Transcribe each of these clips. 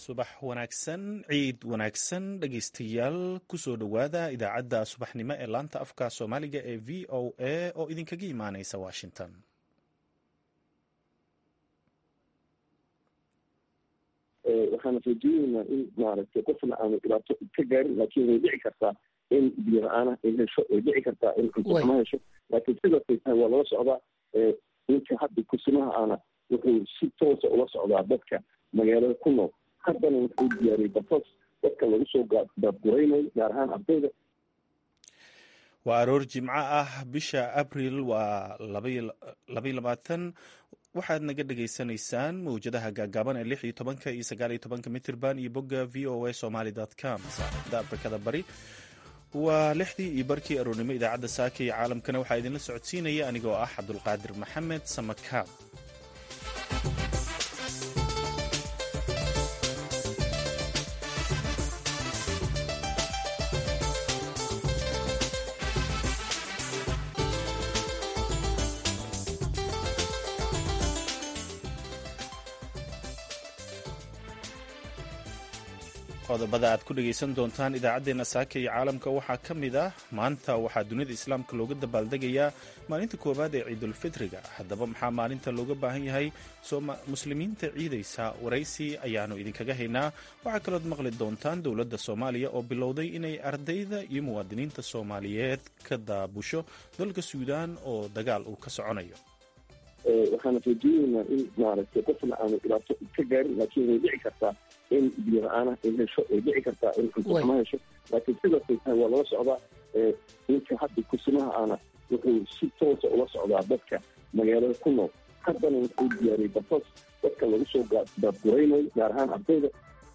subax wanaagsan, ciid wanaagsan dhegaystayaal, kusoo dhowaada idaacadda subaxnimo ee laanta afka soomaaliga ee v o a oo idinkaga imaaneysa washington. waxaan rajeynaa in maaragtay qofna aanu dhibaato ka gaarin, laakiin way dhici kartaa in biyo la-aana ay hesho, way dhici kartaa in cunto xuma hesho, laakiin sidaasay tahay waa lala socdaa. ninka hadda kursimaha ana wuxuu si toosa ula socdaa dadka magaalada ku nool. haddana wuxuu diyaariyey bafas dadka lagu soo daadguraynayo, gaar ahaan ardayda. waa aroor jimco ah, bisha abril waa 22. waxaad naga dhagaysanaysaan mawjadaha gaagaaban ee 16 iyo 19 mitirban iyo bogga v o a somali.com. saacada afrikada bari waa 6 iyo barkii aroornimo. idaacadda saaka iyo caalamkana waxaa idinla socodsiinaya anigoo ah cabdulqaadir maxamed samakaab. qodobada aad ku dhegaysan doontaan idaacaddeenna saaka iyo caalamka waxaa ka mid ah, maanta waxaa dunida islaamka looga dabaaldegayaa maalinta koowaad ee ciidulfitriga. haddaba maxaa maalinta looga baahan yahay muslimiinta ciidaysa? waraysi ayaanu idinkaga haynaa. waxaa kalood maqli doontaan dowladda soomaaliya oo bilowday inay ardayda iyo muwaadiniinta soomaaliyeed ka daabusho dalka suudaan oo dagaal uu ka soconayo. waxaan rajeynaa in maaragtay qofna aanu dhibaato ka gaarin, laakiin way dhici kartaa in biyo la-aana ay hesho, way dhici kartaa in cunto xuma hesho, laakiin sidaasay tahay waa lala socdaa. ninka hadda kursimaha ana wuxuu si toosa ula socdaa dadka magaalada ku nool. haddana wuxuu diyaariyey bafas dadka lagu soo daadguraynayo, gaar ahaan ardayda.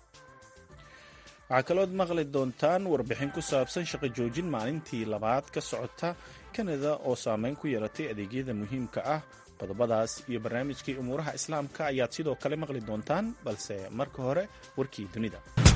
waxaa kalood maqli doontaan warbixin ku saabsan shaqo joojin maalintii labaad ka socota kanada oo saameyn ku yeelatay adeegyada muhiimka ah. qodobadaas iyo barnaamijkii umuuraha islaamka ayaad sidoo kale maqli doontaan, balse marka hore warkii dunida.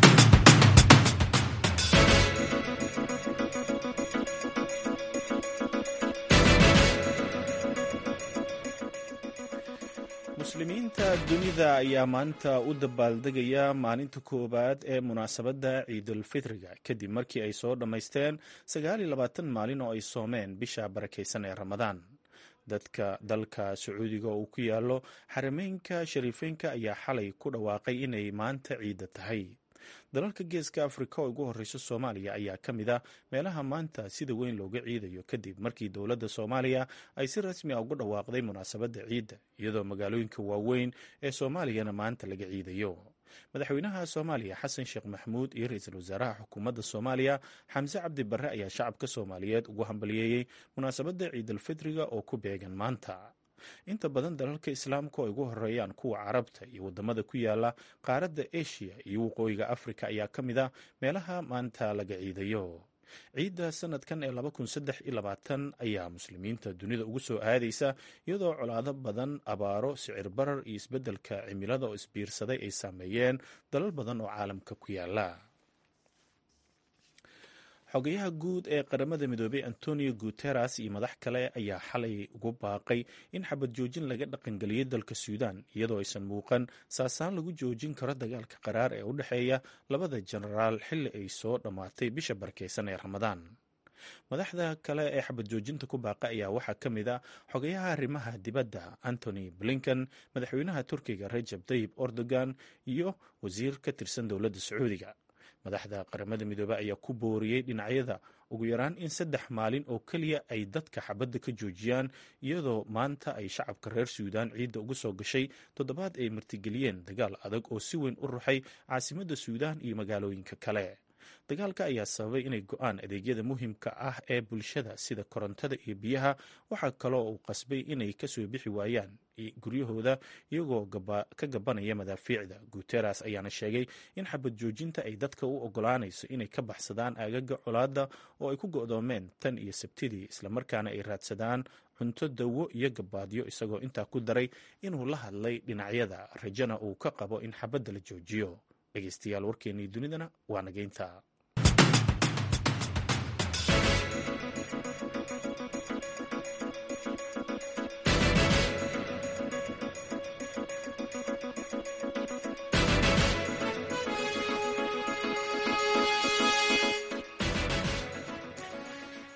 muslimiinta dunida ayaa maanta u dabaaldegaya maalinta koowaad ee munaasabadda ciidulfitriga kadib markii ay soo dhammaysteen 29 maalin oo ay soomeen bisha barakaysan ee ramadaan. dadka dalka sacuudiga oo uu ku yaalo xarameynka shariifeynka ayaa xalay ku dhawaaqay inay maanta ciida tahay. dalalka geeska afrika oo ugu horeysa soomaaliya ayaa ka mid ah meelaha maanta sida weyn looga ciidayo kadib markii dowladda soomaaliya ay si rasmi ah ugu dhawaaqday munaasabadda ciidda, iyadoo magaalooyinka waaweyn ee soomaaliyana maanta laga ciidayo. madaxweynaha soomaaliya xasan sheekh maxamuud iyo ra-iisul wasaaraha xukuumadda soomaaliya xamse cabdi barre ayaa shacabka soomaaliyeed ugu hambaliyeeyey munaasabadda ciidulfitriga oo ku beegan maanta. inta badan dalalka islaamka oo ugu horeeyaan kuwa carabta iyo wadamada ku yaala qaaradda eshiya iyo waqooyiga afrika ayaa ka mid ah meelaha maanta laga ciidayo. ciidda sanadkan ee 2023 ayaa muslimiinta dunida ugu soo aadaysa iyadoo colaado badan, abaaro, sicir barar iyo isbeddelka cimilada oo isbiirsaday ay saameeyeen dalal badan oo caalamka ku yaala. xogayaha guud ee qaramada midoobay antonio guteres iyo madax kale ayaa xalay ugu baaqay in xabad joojin laga dhaqangeliyay dalka suudaan, iyadoo aysan muuqan saasaan lagu joojin karo dagaalka qaraar ee u dhexeeya labada jenaraal xilli ay soo dhammaatay bisha barakeysan ee ramadaan. madaxda kale ee xabad joojinta ku baaqa ayaa waxaa ka mid ah xogayaha arrimaha dibadda antony blinken, madaxweynaha turkiga rajab tayyib erdogan iyo wasiir ka tirsan dowladda sacuudiga. madaxda qaramada midoobey ayaa ku booriyey dhinacyada ugu yaraan in 3 maalin oo keliya ay dadka xabadda ka joojiyaan, iyadoo maanta ay shacabka reer suudaan ciidda ugu soo gashay toddobaad ay martigeliyeen dagaal adag oo si weyn u ruxay caasimadda suudaan iyo magaalooyinka kale. dagaalka ayaa sababay inay go-aan adeegyada muhiimka ah ee bulshada sida korontada iyo biyaha. waxaa kaloo uu qasbay inay kasoo bixi waayaan guryahooda iyagoo ka gabanaya madaafiicda. guteres ayaana sheegay in xabad joojinta ay dadka u ogolaanayso inay ka baxsadaan aagaga colaadda oo ay ku go'doomeen tan iyo sabtidii, islamarkaana ay raadsadaan cunto, dawo iyo gabaadyo, isagoo intaa ku daray inuu la hadlay dhinacyada, rajana uu ka qabo in xabadda la joojiyo. dhegeystayaal, warkeennii dunidana waa nageynta.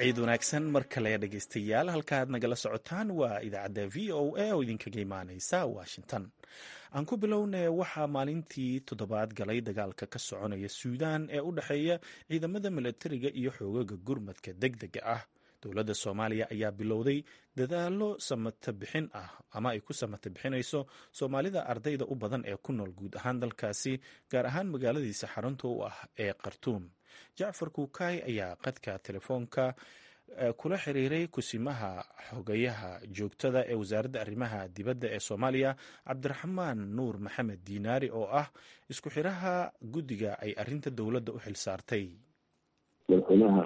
ciid wanaagsan mar kale dhegaystayaal halkaaad nagala socotaan waa idaacadda v o a oo idinkaga imaaneysa washington. aan ku bilownay waxaa maalintii toddobaad galay dagaalka ka soconaya suudaan ee u dhexeeya ciidamada milatariga iyo xoogaga gurmadka degdega ah. dowladda soomaaliya ayaa bilowday dadaalo samata bixin ah ama ay ku samata bixinayso soomaalida ardayda u badan ee ku nool guud ahaan dalkaasi, gaar ahaan magaaladiisa xarunta u ah ee khartuum. jacfar kuukay ayaa qadka telefoonka kula xiriiray kusimaha xogayaha joogtada ee wasaaradda arrimaha dibadda ee soomaaliya cabdiraxmaan nuur maxamed diinaari oo ah isku xiraha guddiga ay arinta dowladda u xilsaartay. madaxweynaha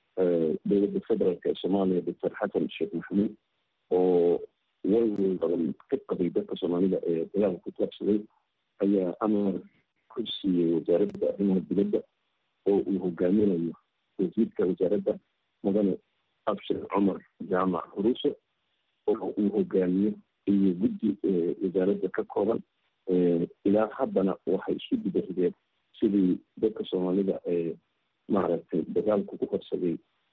dowladda federaalk ee soomaaliya doctor xasan sheekh maxamuud oo walwal badan ka qabay dadka soomaalida ee dagaalka ku taabsaday ayaa amar ku siiyey wasaaradda arrimaha dibadda oo uu hogaaminayo wasiirka wasaaradda mudane abshir cumar jaamac huruuse oo uu hogaamiyo iyo guddi wasaaradda ka kooban. ilaa haddana waxay isku dibarideen sidii dadka soomaalida ee maaragtay dagaalku ku qabsaday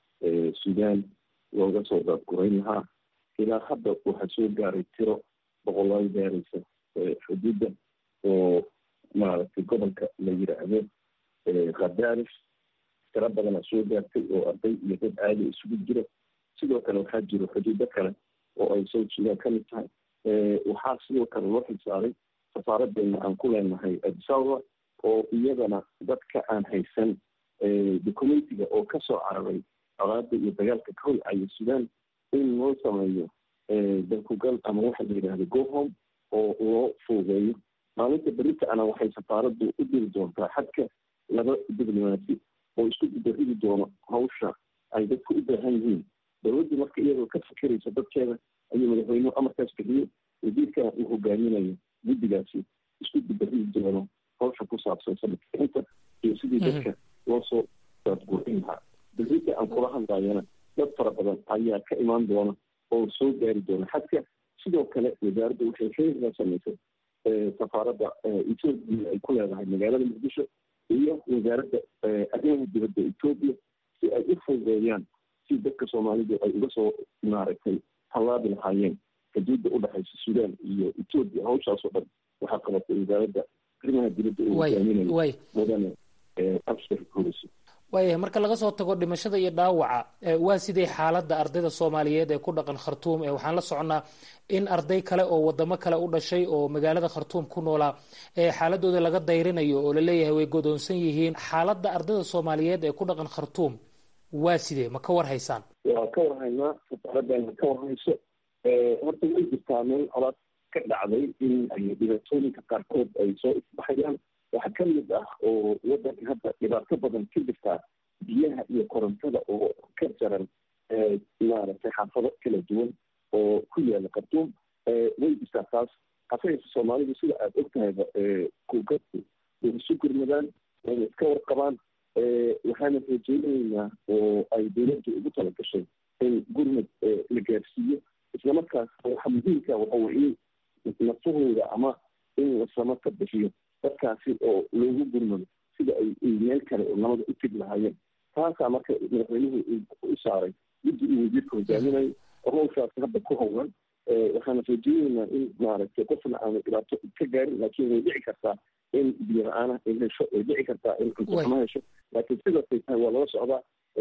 suudaan looga soo daadgurayn lahaa. ilaa hadda waxaa soo gaaray tiro boqolaal gaaraysa xuduudda oo maaragtay gobolka la yidhaahdo khadaarif tiro badana soo gaartay oo arday iyo dad caadi isugu jira. sidoo kale waxaa jiro xuduudo kale oo ay south sudan ka mid tahay. waxaa sidoo kale loo xilsaaray safaaraddeena aan ku leenahay addis ababa oo iyadana dadka aan haysan documentiga oo kasoo cararay colaada iyo dagaalka ka holcaya suudaan in loo sameeyo dalkugal ama waxa la yidhaahdo go home oo loo fuugeeyo. maalinta berita ana waxay safaaraddu u diri doontaa xadka laba diblomaasi oo isku daridi doono hawsha ay dadku u baahan yihiin. dowladdu marka iyadoo ka fikiraysa dadkeeda ayuu madaxweynuhu amarkaas bixiyey. wasiirkana uu hogaaminayo guddigaasi isku daridi doono hawsha ku saabsan sababkiinta iyo sidii dadka loo soo daadgurin lahaa. berita aan kula hadlayana dad fara badan ayaa ka imaan doona oo soo gaari doona xadka. sidoo kale wasaaradda waxay xiriirka samaysay safaaradda etoobiya ay ku leedahay magaalada muqdisho iyo wasaaradda arrimaha dibadda etoobiya si ay u fududeeyaan si dadka soomaalidu ay uga soo maaragtay tallaabi lahaayeen xuduudda u dhexaysa suudaan iyo etoobiya. hawshaasoo dhan waxaa qabatay wasaaradda arrimaha dibadda uu hogaaminayo mudane abshir huruuse. waayahay, marka laga soo tago dhimashada iyo dhaawaca, waa sidee xaaladda ardayda soomaaliyeed ee ku dhaqan khartuum? waxaan la soconnaa in arday kale oo wadamo kale u dhashay oo magaalada khartuum ku noolaa xaaladooda laga dayrinayo oo laleeyahay way godoonsan yihiin. xaaladda ardayda soomaaliyeed ee ku dhaqan khartuum waa sidee, ma ka war haysaan? waa ka warhaynaa, safaaraddeena ka warhayso. horta way jirtaa meel colaad ka dhacday in ay dhibaatooyinka qaarkood ay soo isbaxayaan. waxaa ka mid ah oo waddanka hadda dhibaato badan ka jirtaa biyaha iyo korontada oo ka jaran maaragtay xaafado kala duwan oo ku yaala khartuum. way jirtaa taas. hafaysa soomaalidu sida aada og tahayba kuugadu way isu gurmadaan, wayna iska warqabaan. waxaana rajeynaynaa oo ay dowladdu ugu talagashay in gurmad la gaarsiiyo. islamarkaas waxa muhiimka waxa weye in nafahooda ama in la samata bixiyo dadkaasi oo loogu gurmado sida ay meel kale oo nabada u tegi lahaayeen. taasaa marka madaxweynuhu u saaray guddi uu wasiirka hogaaminayo oo hawshaasi hadda ku howlan. waxaana rajeynaynaa in maaragtay qofna aanu dhibaato ka gaarin, laakiin way dhici kartaa in biyo la-aana ay hesho, way dhici kartaa in cunto xumo hesho. laakiin sidaasay tahay waa lala socdaa.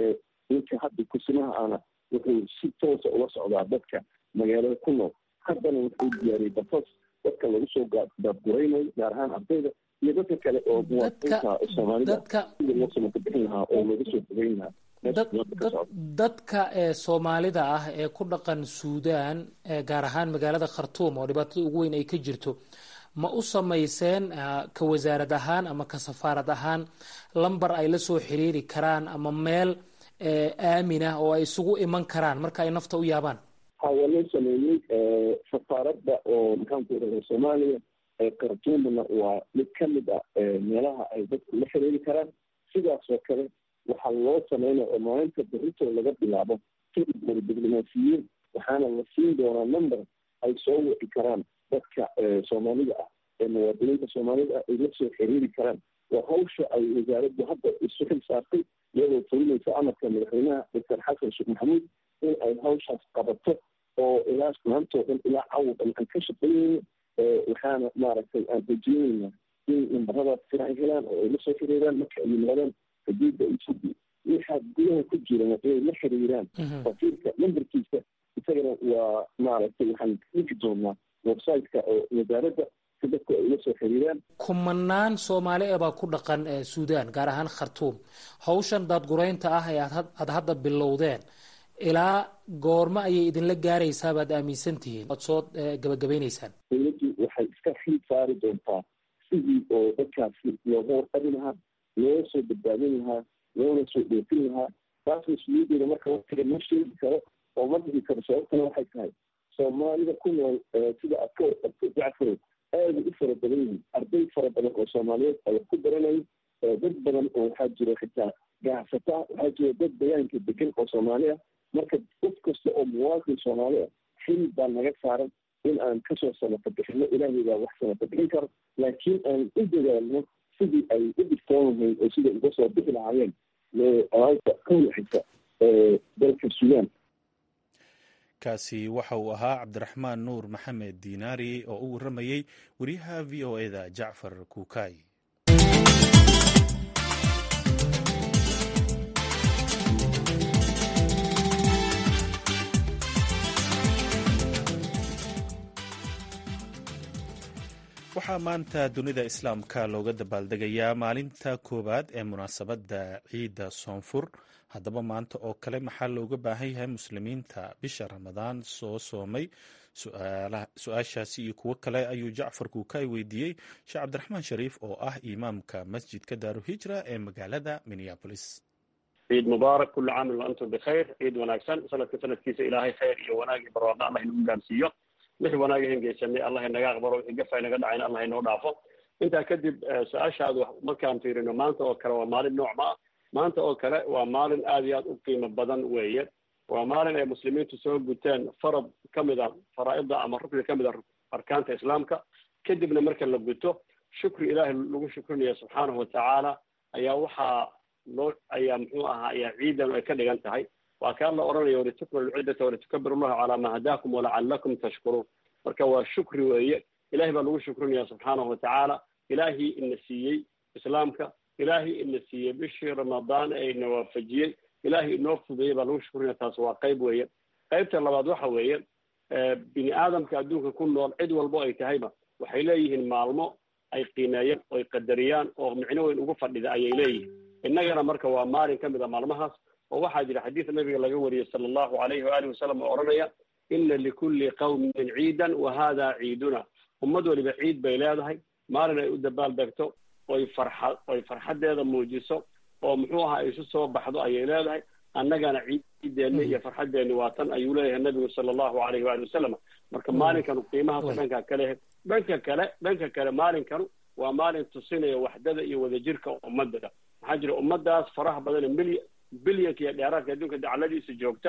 ninka hadda kusimaha ana wuxuu si toosa ula socdaa dadka magaalada ku nool. haddana wuxuu diyaariyey bafas dadka lagu soo daadguraynayo, gaar ahaan ardayda iyo dadka kale oo muwaadiniinta soomaalida sidii loo samata bixin lahaa oo looga soo fogeyn lahaa. dadka soomaalida ah ee ku dhaqan suudaan, gaar ahaan magaalada khartuum oo dhibaatada ugu weyn ay ka jirto, ma u samayseen ka wasaarad ahaan ama ka safaarad ahaan lambar ay la soo xiriiri karaan ama meel aaminah oo ay isugu iman karaan marka ay nafta u yaabaan? waa loo sameeyey safaaradda oo maxaanku iraha soomaaliya khartuumna waa mid ka mid ah meelaha ay dadku la xiriiri karaan. sidaas oo kale waxaa loo sameynaya oo maalinta berito laga bilaabo tiri diblomaasiyiin, waxaana la siin doonaa number ay soo wici karaan dadka soomaalida ah ee muwaadiniinta soomaalida ah ay la soo xiriiri karaan. waa hawsha ay wasaaraddu hadda isu xil saartay iyadoo fulinaysa amarka madaxweynaha doctor xasan sheekh maxamuud in ay hawshaas qabato oo ilaa maantoo dhan ilaa cawd dhan aan ka shaqeynayno waxaana maaragtay aan rajeynayna in nambaradaas sida ay helaan oo ay la soo xiriiraan marka ay yimaadaan xuduudda ethiopia waxaa gudaha ku jirana inay la xiriiraan wakiilka nambarkiisa isagana waa maaragtay waxaan dhigi doonaa website-ka oo wasaaradda si dadku ay la soo xiriiraan. kumanaan soomaali baa ku dhaqan suudaan gaar ahaan khartuum hawshan daadguraynta ah ee aad hadda bilowdeen ilaa goorma ayay idinla gaaraysaa baad aaminsan tihiin ood soo gabagabaynaysaan? dowladdu waxay iska xil saari doontaa sidii oo dadkaasi looga warqabi lahaa loo soo badbaadin lahaa loona soo dhoofin lahaa taas mas-uuliyadeeda marka watiga ma sheegi karo oo ma dhihi karo sababtana waxay tahay soomaalida ku nool sida aad ka warqabto jacfarow aada u fara badan yihiin arday fara badan oo soomaaliyeed ay wax ku baranayay dad badan oo waxaa jiro xitaa ganacsata waxaa jiro dad deegaanka degan oo soomaali ah marka qof kasta oo muwaadin soomaali ah xil baa naga saaran in aan kasoo sanata bixino ilaahay baa wax sanata bixin karo laakiin aan u dadaalno sidii ay u dhigtoon lahayd oo sida uga soo bixi lahaayeen alaabta ka wixisa dalka suudaan. kaasi waxa uu ahaa cabdiraxmaan nuur maxamed diinaari oo u warramayey wariyaha v o eda jacfar kuukay. waxaa maanta dunida islaamka looga dabaaldegayaa maalinta koowaad ee munaasabadda ciidda soonfur. haddaba maanta oo kale maxaa looga baahan yahay muslimiinta bisha ramadaan soo soomay? su-aashaasi iyo kuwo kale ayuu jacfar kuukay weydiiyey sheekh cabdiraxmaan shariif oo ah imaamka masjidka daaruhijra ee magaalada minneabolis. ciid mubaarak kullu caamin wa antum bikhayr. ciid wanaagsan sanadkiisa ilaahay khayr iyo wanaag iyo barwaaqo allah inagu gaarsiiyo. wixii wanaag hengeysanay allah inaga aqbalo, wixii gafa inaga dhacayna allah inoo dhaafo. intaa kadib su-aashaadu markaan fiirino maanta oo kale waa maalin nooc ma ah. maanta oo kale waa maalin aada iyo aada u qiimo badan weeye. waa maalin ay muslimiintu soo guteen farad ka mid a faraa'ida ama rukni ka mid a arkaanta islaamka. kadibna marka la guto shukri ilaahay lagu shukrinaya subxaanahu watacaala ayaa muxuu ahaa ayaa ciidan ay ka dhigan tahay. waa kaan la odhanaya walitukmilu lciddata walitukabiru llaha calaa ma hadaakum walacalakum tashkuruun. marka waa shukri weeye. ilahay baa lagu shukrinaya subxaanahu watacaala. ilaahii ina siiyey islaamka, ilaahay ina siiyey bishii ramadaan ee ina waafajiyey, ilaahay inoo fudeeyey baa lagu shukrinaya. taas waa qayb weeye. qaybta labaad waxa weeye bini aadamka adduunka ku nool cid walbo ay tahayba waxay leeyihiin maalmo ay qiimeeyeen oo ay qadariyaan oo micno weyn ugu fadhida ayay leeyihiin. innagana marka waa maalin ka mid a maalmahaas oo waxaa jira xadiis nabiga laga wariyey sala allahu alayhi waalihi wasalam oo odhanaya ina likulli qawmin ciidan wa hada ciiduna. ummad waliba ciid bay leedahay, maalin ay u dabaaldegto oy farxaddeeda muujiso oo muxuu ahaa ay isu soo baxdo ayay leedahay. annagana ciideenna iyo farxaddeenni waa tan ayuu leeyahay nabigu sala allahu alayhi waali wasalam. marka maalinkanu qiimahaas dhanka kale maalinkanu waa maalin tusinaya waxdada iyo wadajirka ummadda. maxaa jira ummadaas faraha badan bilyanka iyo dheeraadka adduunka dacladiisa joogta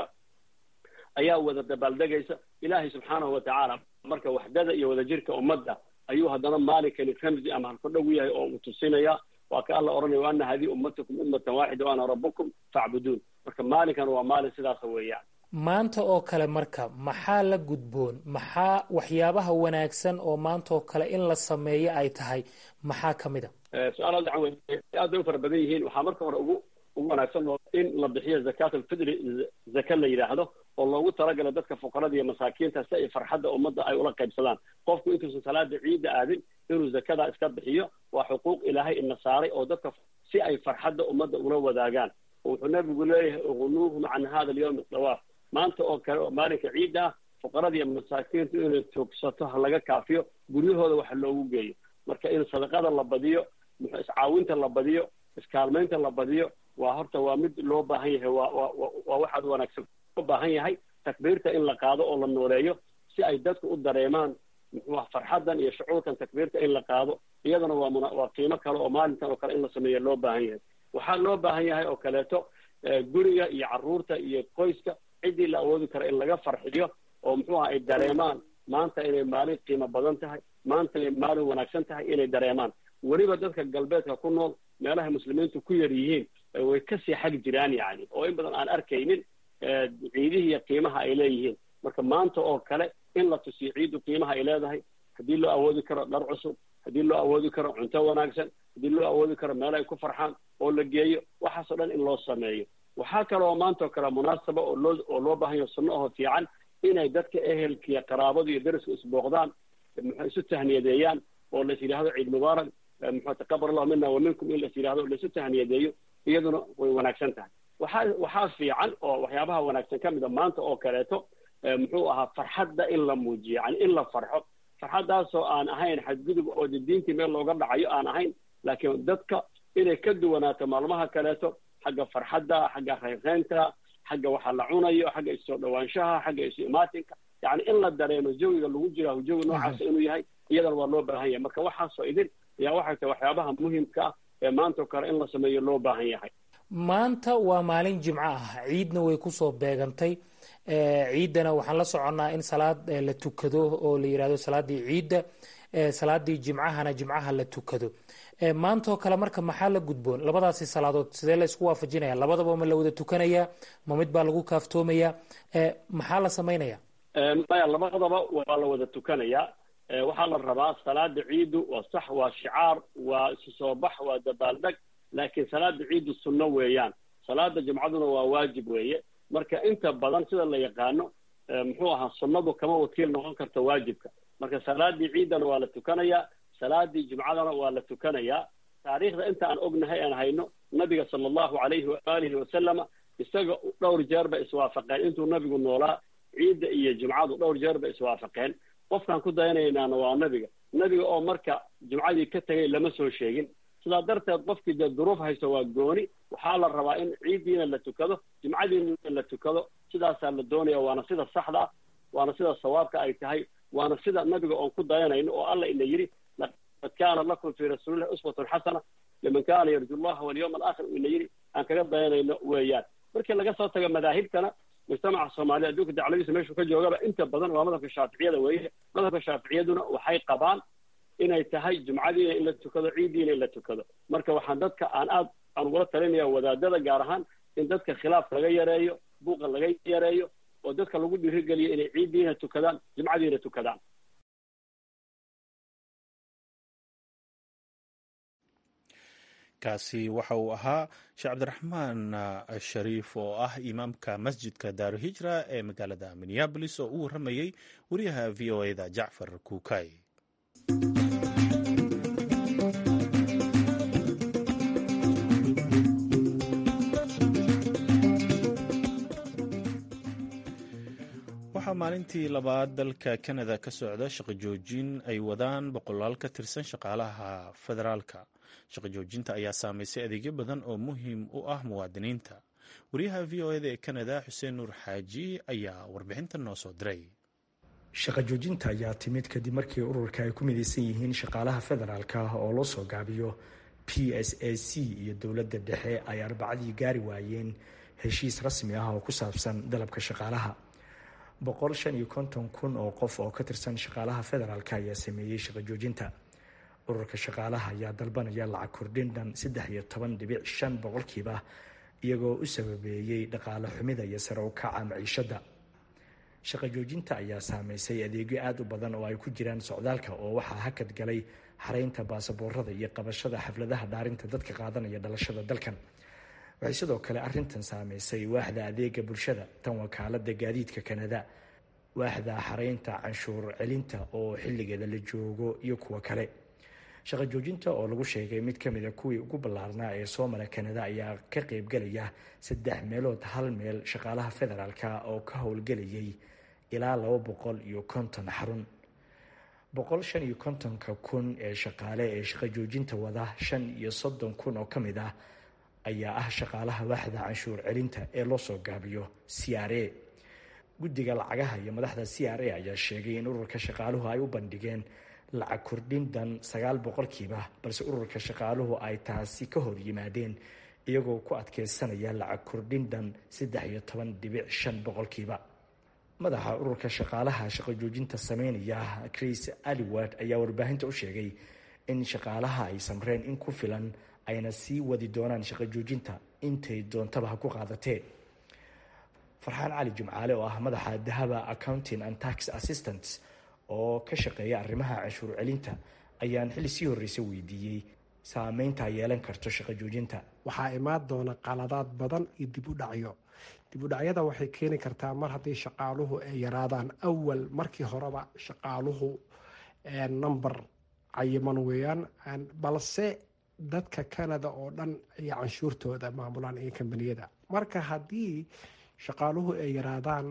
ayaa wada dabaaldegaysa ilaahay subxaanahu watacaala. marka waxdada iyo wadajirka ummadda ayuu haddana maalinkani ramzi ama halkudhow yahay oo uu tusinaya. waa ka alla odhanaya wa ana hadihi ummatukum ummatan waaxida wa ana rabbukum facbuduun. marka maalinkan waa maalin sidaasa weeyaan. maanta oo kale marka maxaa la gudboon, maxaa waxyaabaha wanaagsan oo maanta oo kale in la sameeyo ay tahay maxaa ka mid a? su-aalaad dacan wey aad bay u fara badan yihiin. waxaa marka hore ugu wanaagsan in la bixiyo zakaat alfidri, zaka la yidhaahdo oo loogu talagala dadka fuqarada iyo masaakiinta si ay farxadda ummadda ay ula qaybsadaan. qofku intuusan salaada ciidda aadin inuu zakadaa iska bixiyo waa xuquuq ilaahay ina saaray oo dadka si ay farxadda ummadda ula wadaagaan. oo wuxuu nabigu leeyahay ugunuuhum can hada alyawm dawaaf. maanta oo kale oo maalinka ciidda ah fuqarada iyo masaakiintu inay toogsato ha laga kaafiyo, guryahooda waxa loogu geeyo. marka in sadaqada la badiyo, iscaawinta la badiyo, iskaalmaynta la badiyo waa mid loo baahan yahay. waa waxaad wanaagsan loo baahan yahay. takbiirta in la qaado oo la nooleeyo si ay dadku u dareemaan farxaddan iyo shucuurkan takbiirta in la qaado. iyadana waa qiimo kale oo maalintan oo kale in la sameeya loo baahan yahay. waxaa loo baahan yahay oo kaleeto guriga iyo carruurta iyo qoyska ciddii la awoodi kara in laga farxiyo oo ay dareemaan maanta inay maalin qiimo badan tahay, maanta inay maalin wanaagsan tahay inay dareemaan. weliba dadka galbeedka ku nool meelaha muslimiintu ku yar yihiin way kasii xag jiraan yani oo in badan aan arkaynin ciidihii iyo qiimaha ay leeyihiin. marka maanta oo kale in la tusiyo ciiddu qiimaha ay leedahay, haddii loo awoodi karo dhar cusub, haddii loo awoodi karo cunto wanaagsan, haddii loo awoodi karo meel ay ku farxaan oo la geeyo, waxaasoo dhan in loo sameeyo. waxaa kale oo maanta oo kale munaasaba oo loo baahan yaho sunno oo fiican inay dadka ehelka iyo qaraabadu iyo dariska isbooqdaan, isu tahniyadeeyaan oo lais yidhaahdo ciid mubaarak, taqabal allahu mina wa minkum, in lais yidhahdo laisu tahniyadeeyo iyaduna way wanaagsan tahay. waxaa fiican oo waxyaabaha wanaagsan ka mida maanta oo kaleeto farxadda in la muujiyo, yani in la farxo, farxaddaasoo aan ahayn xadgudub oo diintii meel looga dhacayo aan ahayn, laakiin dadka inay ka duwanaato maalmaha kaleeto xagga farxadda, xagga reeqeynta, xagga waxa la cunayo, xagga isoo dhawaanshaha, xagga isu imaatinka, yani in la dareemo jawiga lagu jira jawi noocaas inuu yahay, iyadana waa loo baahan yahay. marka waxaasoo idin ayaa waxay tahay waxyaabaha muhimka ah ee maanta oo kale in la sameeyo loo baahan yahay. maanta waa maalin jimco ah, ciidna way kusoo beegantay. ciiddana waxaan la soconnaa in salaad la tukado oo la yidhahdo salaadii ciidda, salaadii jimcahana jimcaha la tukado. maantaoo kale marka maxaa la gudboon labadaasi salaadood, sidee la isku waafajinaya? labadaba ma la wada tukanaya, ma mid baa lagu kaaftoomaya, maxaa la samaynaya? maya, labadaba waa la wada tukanaya. waxaa la rabaa salaada ciiddu waa sax, waa shicaar, waa isu soo bax, waa dabaaldeg, laakiin salaada ciiddu sunno weeyaan. salaada jimcaduna waa waajib weeye. marka inta badan sida la yaqaano sunnadu kama wakiil noqon karta waajibka. marka salaadii ciiddana waa la tukanayaa, salaadii jimcadana waa la tukanayaa. taariikhda inta aan ognahay aan hayno, nabiga sala allahu calayhi waalihi wasalama isaga dhowr jeer ba iswaafaqeen intuu nabigu noolaa, ciidda iyo jimcadu dhowr jeer ba iswaafaqeen. qofkaan ku dayanaynaana waa nabiga oo marka jimcadii ka tegay lama soo sheegin. sidaa darteed qofkii dee duruuf haysto waa gooni. waxaa la rabaa in ciiddiina la tukado, jimcadiina la tukado. sidaasaa la doonaya, waana sida saxda ah, waana sida sawaabka ay tahay, waana sida nabiga oon ku dayanayno oo alla ina yidhi laqad kaana lakum fii rasuulillahi uswatun xasana liman kaana yarju llaha walyawma alaakhir ina yidhi aan kaga dayanayno weeyaan. markii laga soo tago madaahibtana, mujtamaca soomaaliya adduunka dacladiisa meeshuu ka joogaba inta badan waa madhabka shaaficiyada weeye. madhabka shaaficiyaduna waxay qabaan inay tahay jumcadiina in la tukado, ciiddiina in la tukado. marka waxaan dadka aan ugula talinaya wadaadada gaar ahaan in dadka khilaafka laga yareeyo, buuqa laga yareeyo, oo dadka lagu dhiirigeliyo inay ciiddiina tukadaan, jumcadiina tukadaan. kaasi waxa uu ahaa sheekh cabdiraxmaan shariif oo ah imaamka masjidka daaruhijra ee magaalada minneabolis oo u warramayey wariyaha v o eda jacfar kuukay. waxaa maalintii labaad dalka kanada ka socda shaqo joojin ay wadaan boqolaal ka tirsan shaqaalaha federaalka. shaqo joojinta ayaa saameysay adeegyo badan oo muhiim u ah muwaadiniinta. wariyaha v o eda ee kanada xuseen nuur xaaji ayaa warbixintan noo soo diray. shaqo joojinta ayaa timid kadib markii ururka ay ku midaysan yihiin shaqaalaha federaalka oo loo soo gaabiyo PSAC iyo dowladda dhexe ay arbacadii gaari waayeen heshiis rasmi ah oo ku saabsan dalabka shaqaalaha. 150,000 oo qof oo ka tirsan shaqaalaha federaalka ayaa sameeyey shaqo joojinta. ururka shaqaalaha ayaa dalbanaya lacag kordhin dhan 13.5% iyagoo u sababeeyey dhaqaale xumida iyo sare u kaca maciishada. shaqo joojinta ayaa saameysay adeegyo aad u badan oo ay ku jiraan socdaalka oo waxaa hakad galay xaraynta baasaboorada iyo qabashada xafladaha dhaarinta dadka qaadanaya dhalashada dalkan. waxay sidoo kale arintan saameysay waaxda adeega bulshada, tan wakaalada gaadiidka kanada, waaxda xaraynta canshuur celinta oo xilligeeda la joogo iyo kuwa kale. shaqo joojinta oo lagu sheegay mid ka mid a kuwii ugu ballaarnaa ee soo mara kanada ayaa ka qaybgalaya 3 meelood hal meel shaqaalaha federaalka oo ka howlgelayay ilaa 250 xarun. 155,000 ee shaqaale ee shaqo joojinta wada 35,000 oo ka mid ah ayaa ah shaqaalaha waaxda canshuur celinta ee loo soo gaabiyo CRA. guddiga lacagaha iyo madaxda CRA ayaa sheegay in ururka shaqaaluhu ay u bandhigeen lacag kordhin dhan 9%, balse ururka shaqaaluhu ay taasi ka hor yimaadeen iyagoo ku adkeysanaya lacag kordhin dhan 13.5%. madaxa ururka shaqaalaha shaqo joojinta sameynaya Chris Aliward ayaa warbaahinta u sheegay in shaqaalaha ay samreen in ku filan ayna sii wadi doonaan shaqo joojinta intay doontaba ha ku qaadatee. farxaan cali jimcaale oo ah madaxa dahaba accounting and tax assistants oo ka shaqeeya arrimaha canshuur celinta ayaan xilli sii horreysa weydiiyey saameynta ay yeelan karto shaqo joojinta. waxaa imaan doona qaladaad badan iyo dib u dhacyo. dib u dhacyada waxay keeni kartaa mar haddii shaqaaluhu ay yaraadaan. awal markii horeba shaqaaluhu number cayiman weeyaan, balse dadka Canada oo dhan ay canshuurtooda maamulaan iyo kambaniyada. marka haddii shaqaaluhu ay yaraadaan,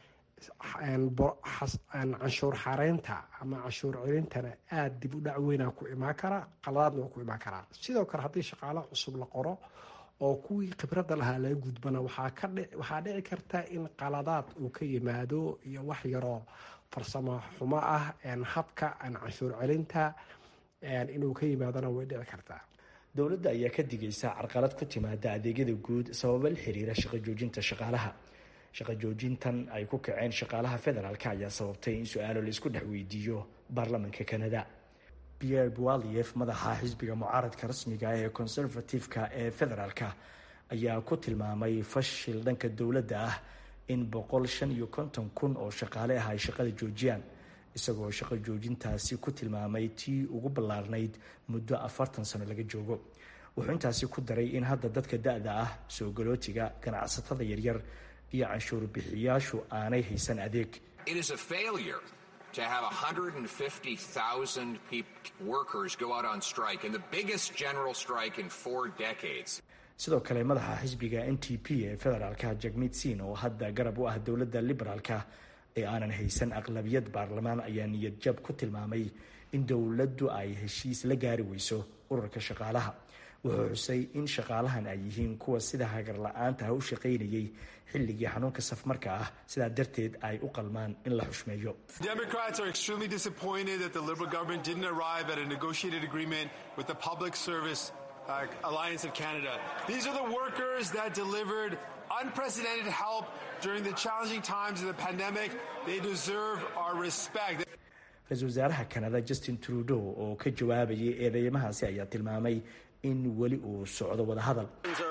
canshuur xareynta ama canshuur celintana aada dib u dhac weynaa ku imaan karaa, qaladaadna waa ku imaan karaa. sidoo kale haddii shaqaalo cusub la qoro oo kuwii khibradda lahaa laga gudbana waxaa dhici karta in qaladaad uu ka yimaado iyo wax yaroo farsamo xumo ah habka canshuur celinta inuu ka yimaadona way dhici kartaa. dowladda ayaa ka digaysa carqalad ku timaada adeegyada guud sababa la xiriira shaqo joojinta shaqaalaha. shaqo joojintan ay ku kaceen shaqaalaha federaalka ayaa sababtay in su-aalo la isku dhex weydiiyo baarlamanka Canada. Pierre Poilievre, madaxa xisbiga mucaaradka rasmiga ee conservative-ka ee federaalka, ayaa ku tilmaamay fashil dhanka dowladda ah in 150,000 oo shaqaale ah ay shaqada joojiyaan, isagoo shaqo joojintaasi ku tilmaamay tii ugu ballaarnayd muddo 40 sano laga joogo. wuxuu intaasi ku daray in hadda dadka da'da ah, soo galootiga, ganacsatada yaryar iyo canshuur bixiyaashu aanay haysan adeeg. It is a failure to have 150,000 workers go out on strike in the biggest general strike in 4 decades. sidoo kale madaxa xisbiga NTP ee federaalka Jagmeet Singh oo hadda garab u ah dowladda liberaalka ee aanan haysan aqlabiyad baarlamaan ayaa niyad jab ku tilmaamay in dowladdu ay heshiis la gaari weyso ururka shaqaalaha. wuxuu xusay in shaqaalahan ay yihiin kuwa sida hagar la'aanta u shaqaynayay xilligii xanuunka safmarka ah, sidaa darteed ay u qalmaan in la xushmeeyo. Democrats are extremely disappointed that the Liberal government didn't arrive at a negotiated agreement with the Public Service Alliance of Canada. These are the workers that delivered unprecedented help during the challenging times of the pandemic. They deserve our respect. Ra-iisul wasaaraha Canada Justin Trudeau oo ka jawaabayay eedeymahaasi ayaa tilmaamay in weli uu socdo wadahadal.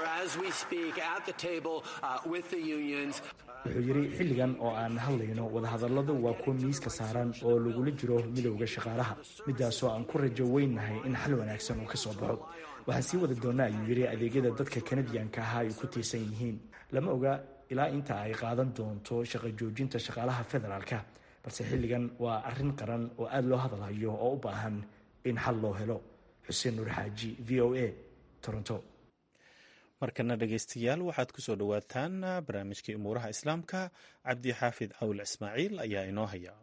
wuxuu yidhi xilligan oo aan hadlayno wadahadalladu waa kuwa miiska saaran oo lagula jiro midowda shaqaalaha, midaasoo aan ku rajo weynahay in xal wanaagsan uu ka soo baxo. waxaan sii wada doonaa ayuu yidhi adeegyada dadka Canadianka ah ay ku tiirsan yihiin. lama oga ilaa inta ay qaadan doonto shaqo joojinta shaqaalaha federaalka, balse xilligan waa arrin qaran oo aada loo hadalhayo oo u baahan in xal loo helo. xuseen nuur xaaji, VOA, Toronto. markana dhegaystayaal waxaad ku soo dhowaataan barnaamijkii umuuraha islaamka. cabdi xaafid cawl ismaaciil ayaa inoo haya.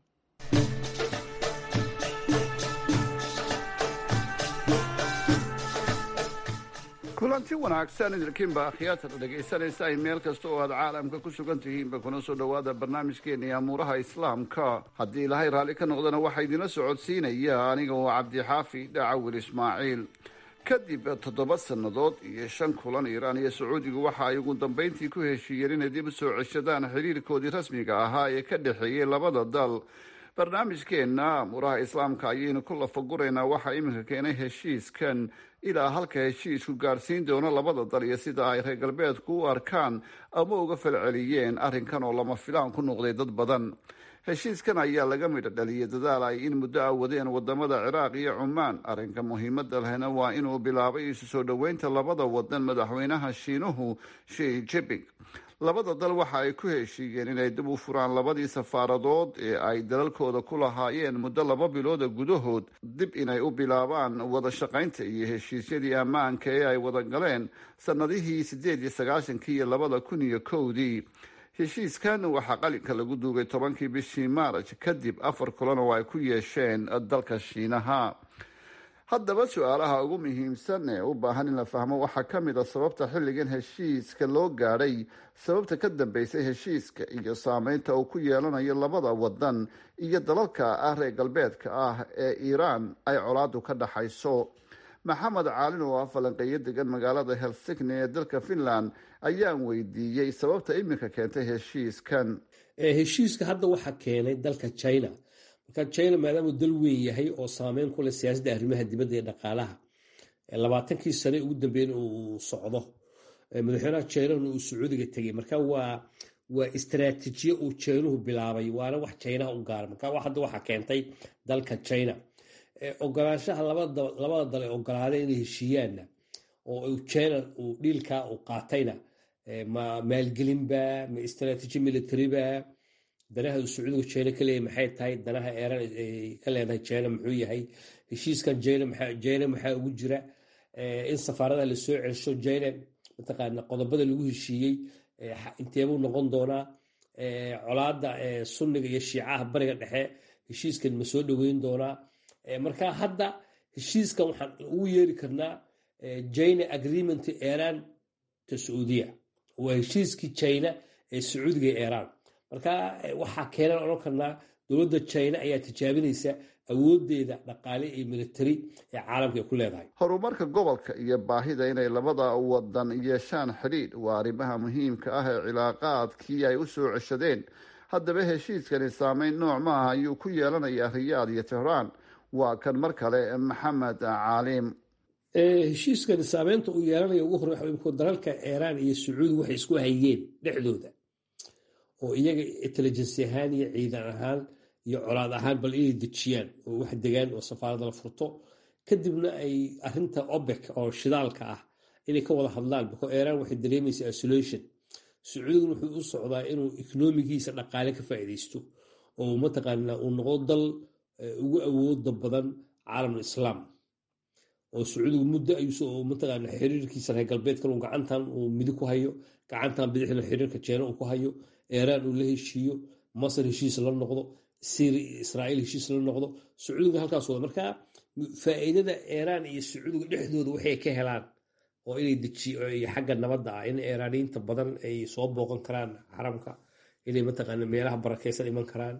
kulanti wanaagsan idinkiinba akhyaarta dhegaysanaysa ay meel kasta oo aad caalamka ku sugan tihiinba kuna soo dhowaada barnaamijkeena iyo amuuraha islaamka. haddii ilaahay raalli ka noqdana waxaa idinla socodsiinaya aniga oo cabdixaafi cawil ismaaciil. kadib 7 sannadood iyo 5 kulan, Iiraan iyo Sacuudigu waxa ay ugu dambeyntii ku heshiiyeen inay dib u soo ceshadaan xiriirkoodii rasmiga ahaa ee ka dhexeeyay labada dal. barnaamijkeenna amuuraha islaamka ayaynu ku lafaguraynaa waxaa iminka keenay heshiiskan ilaa halka heshiisku gaarsiin doono labada dal iyo sida ay reer galbeedku u arkaan ama uga falceliyeen arrinkan oo lama filaan ku noqday dad badan. heshiiskan ayaa laga midho dhaliyay dadaal ay in muddo ah wadeen wadamada Ciraaq iyo Cumaan. arrinka muhiimadda lehna waa inuu bilaabay isu soo dhoweynta labada wadan madaxweynaha Shiinuhu Xi Jinping. labada dal waxa ay ku heshiiyeen inay dib u furaan labadii safaaradood ee ay dalalkooda ku lahaayeen muddo 2 bilood gudahood, dib inay u bilaabaan wada shaqaynta iyo heshiisyadii ammaanka ee ay wada galeen sanadihii 1998 iyo 2001. heshiiskan waxaa qalinka lagu duugay 10kii bishii Maarch kadib 4 kulan oo ay ku yeesheen dalka Shiinaha. haddaba su-aalaha ugu muhiimsan ee u baahan in la fahmo waxaa ka mid a sababta xilligan heshiiska loo gaadhay, sababta ka dambeysay heshiiska iyo saameynta uu ku yeelanayo labada wadan iyo dalalka reer galbeedka ah ee Iiraan ay colaadu ka dhaxayso. maxamed caalin oo ah falanqeeyo degan magaalada Helsinki ee dalka Finland ayaan weydiiyey sababta iminka keentay heshiiskan. heshiiska hadda waxaa keenay dalka China. marka China maadaama dal weyn yahay oo saameyn ku leh siyaasadda arrimaha dibadda ee dhaqaalaha, 20 sane ugu dambeeyna uu socdo madaxweynaha China uu Sacuudiga tagay marka waa istaraatiijiyo uu China bilaabay waana wax China u gaar marka waxa keentay dalka China ogolaanshaha labada dal ee ogolaaday inay heshiiyaan oo China uu dhilka u qaatayna ma maalgelinba ma istaraatiijiyo military ba danaha Sacuudiga China kale maxay tahay danaha Iran ka leedahay China muxuu yahay heshiiskan China maxaa ugu jira in safaarada la soo celsho China mataqaana qodobada lagu heshiiyay inteebuu noqon doonaa colaada sunniga iyo shiicaha bariga dhexe heshiiskan ma soo dhaweyn doonaa marka hadda heshiiskan waxaan ugu yeeri karnaa China agreement Iran to Saudi waa heshiiskii China ee Sacuudiga iyo Iran marka waxa keenan oran karnaa dowladda China ayaa tijaabinaysa awoodeeda dhaqaale iyo military ee caalamka ku leedahay horumarka gobolka iyo baahida inay labada wadan yeeshaan xiriir waa arrimaha muhiimka ah ee cilaaqaadkii ay u soo ceshadeen haddaba heshiiskani saameyn nooc maaha ayuu ku yeelanayaa Riyaad iyo Tehran waa kan mar kale Maxamed Caalim heshiiskani saameynta uu yeelanayo ugu horreeya waxa dalalka Iran iyo Sacuudi waxay isku hayeen dhexdooda oo iyaga intelligence ahaan iyo ciidan ahaan iyo colaad ahaan bal inay dejiyaan oo wax degaan oo safaarada la furto kadibna ay arinta OPEC oo shidaalka ah inay ka wada hadlaan because Iran waxay dareemaysaa isolation Sacuudiga wuxuu u socdaa inuu economigiisa dhaqaale ka faa'iideysto oo mataqaana uu noqdo dal ugu awood badan caalamka islaam oo Sacuudiga muddo ayuu soo mataqaana xiriirkiisa reer galbeedka uu gacantan uu mid ku hayo gacantan bidixna xiriirka China uu ku hayo Iran uu la heshiiyo Masar heshiis la noqdo Israel heshiis la noqdo Sacuudiga halkaas wada marka faa'iidada Iran iyo Sacuudiga dhexdooda waxay ka helaan oo inay dejiyo xagga nabadda ah in Iraniinta badan ay soo booqan karaan xaramka inay mataqaana meelaha barakeysan iman karaan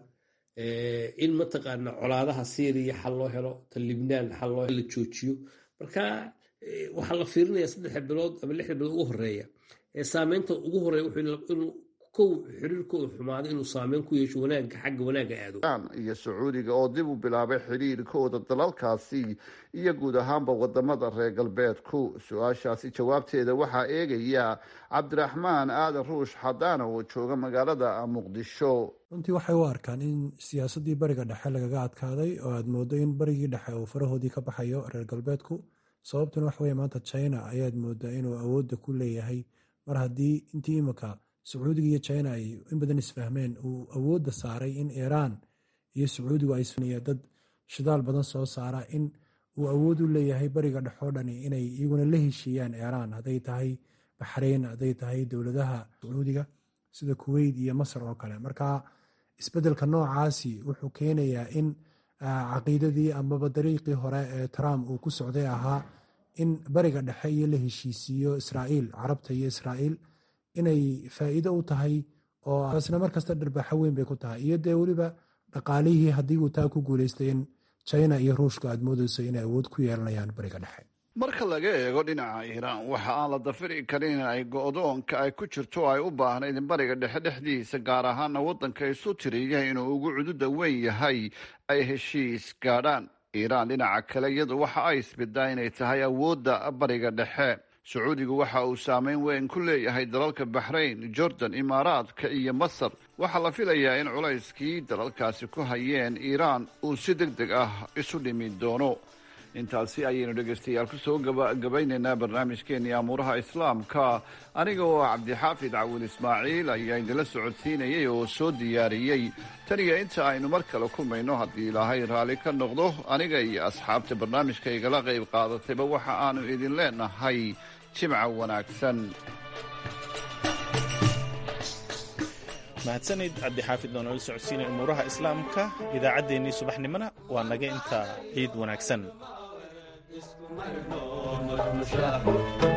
in mataqaana colaadaha Syria xal loo helo Lebanon xal loo helo joojiyo marka waxa la fiirinayaa 3 bilood ama 6 bilood ugu horeeya saameynta ugu horeeya wuxuu xiriirkooda xumaaday inuu saameyn ku yeesho wanaagga xagga wanaagga aado iyo Sacuudiga oo dib u bilaabay xiriirkooda dalalkaasi iyo guud ahaanba wadamada reer galbeedku su'aashaasi jawaabteeda waxaa eegaya Cabdiraxmaan Aadan Ruush Xadaan oo jooga magaalada Muqdisho runtii waxay u arkaan in siyaasadii bariga dhexe lagaga adkaaday oo aad moodo in barigii dhexe uu farahoodii ka baxayo reer galbeedku sababtuna wax weeye maanta China ayaad moodaa inuu awoodda ku leeyahay mar haddii intii imika Sacuudiga iyo China ay in badan isfahmeen uu awoodda saaray in Iran iyo Sacuudigu ay sunniya dad shidaal badan soo saara in uu awood u leeyahay bariga dhexoo dhani inay iyaguna la heshiiyaan Iran hadday tahay Bahrain hadday tahay dowladaha Sacuudiga sida Kuwait iyo Masar oo kale marka isbedelka noocaasi wuxuu keenayaa in caqiidadii amaba dariiqii hore ee Trump uu ku socday ahaa in bariga dhexe iyo la heshiisiyo Israa'iil carabta iyo Israa'iil inay faa'iido u tahay oo asna markasta dharbaaxo weyn bay ku tahay iyo dee weliba dhaqaalihii haddii uu taa ku guulaystay in China iyo Ruushka aad moodayso inay awood ku yeelanayaan bariga dhexe marka laga eego dhinaca Iran waxa aan la dafiri karin in ay go'doonka ay ku jirto ay u baahnayd in bariga dhexe dhexdiisa gaar ahaan waddanka isu tiriyay inuu ugu cududa weyn yahay ay heshiis gaadhaan Iran dhinaca kale iyadu waxa ay isbidaa inay tahay awoodda bariga dhexe Sacuudigu waxa uu saameyn weyn ku leeyahay dalalka Bahrain, Jordan, Imaaraadka iyo Masar waxaa la filayaa in culayskii dalalkaasi ku hayeen Iran uu si degdeg ah isu dhimi doono intaasi ayaynu dhegaystayaal ku soo gabaynaynaa barnaamijkeennii amuuraha islaamka aniga oo Cabdixaafid Cawil Ismaaciil ayaa idinla socodsiinayay oo soo diyaariyey taniya inta aynu mar kale kulmayno haddii ilaahay raalli ka noqdo aniga iyo asxaabta barnaamijka igala qayb qaadatayba waxa aanu idin leenahay jimca wanaagsan mahadsanid cabdixaafid oo nala socodsiinay umuuraha islaamka idaacaddeenii subaxnimona waa naga intaa ciid wanaagsan